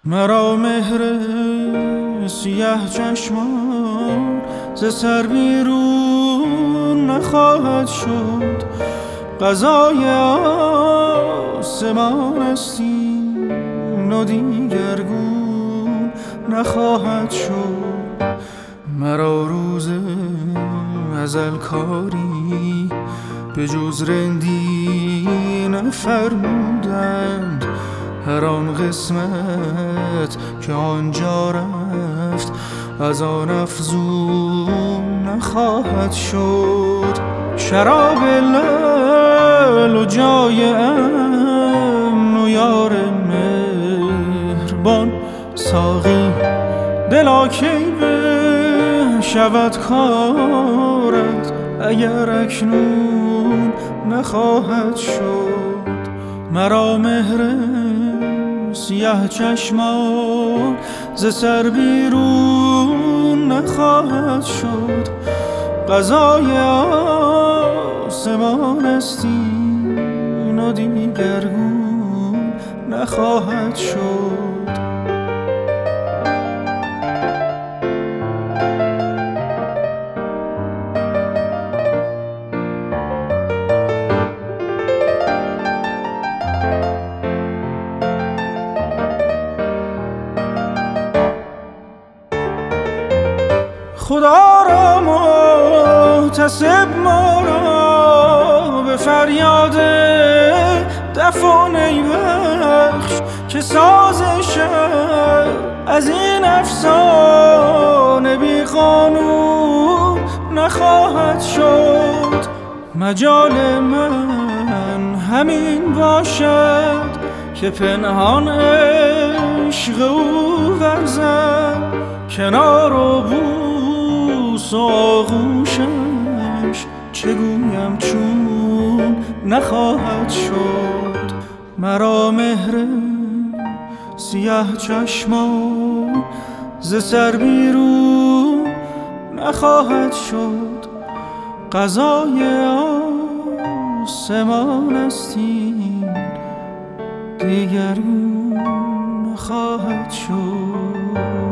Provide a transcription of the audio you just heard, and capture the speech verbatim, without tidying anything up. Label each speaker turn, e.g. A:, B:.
A: مرا مهر سیه چشمان ز سر بیرون نخواهد شد. قضای آسمان است این و دیگرگون نخواهد شد. مرا روز ازل کاری به جز رندی نفرمودند. هر آن قسمت که آنجا رفت از آن افزون نخواهد شد. شراب لعل و جای امن و یار مهربان ساقی، دلا کی شود کارت اگر اکنون نخواهد شد. مرا مهر سیاه چشمان ز سر بیرون نخواهد شد. قضای آسمان است این و دیگرگون نخواهد شد. خدا را محتسب ما را به فریاد دفع و نیبخش که ساز شهر از این افسانه بی قانون نخواهد شد. مجال من همین باشد که پنهان عشق او ورزم، کنار و بوس و آغوشش چه گویم چون نخواهد شد. مرا مهر سیاه چشمان ز سر بیرون نخواهد شد. قضای آسمان است این دیگرگون نخواهد شد.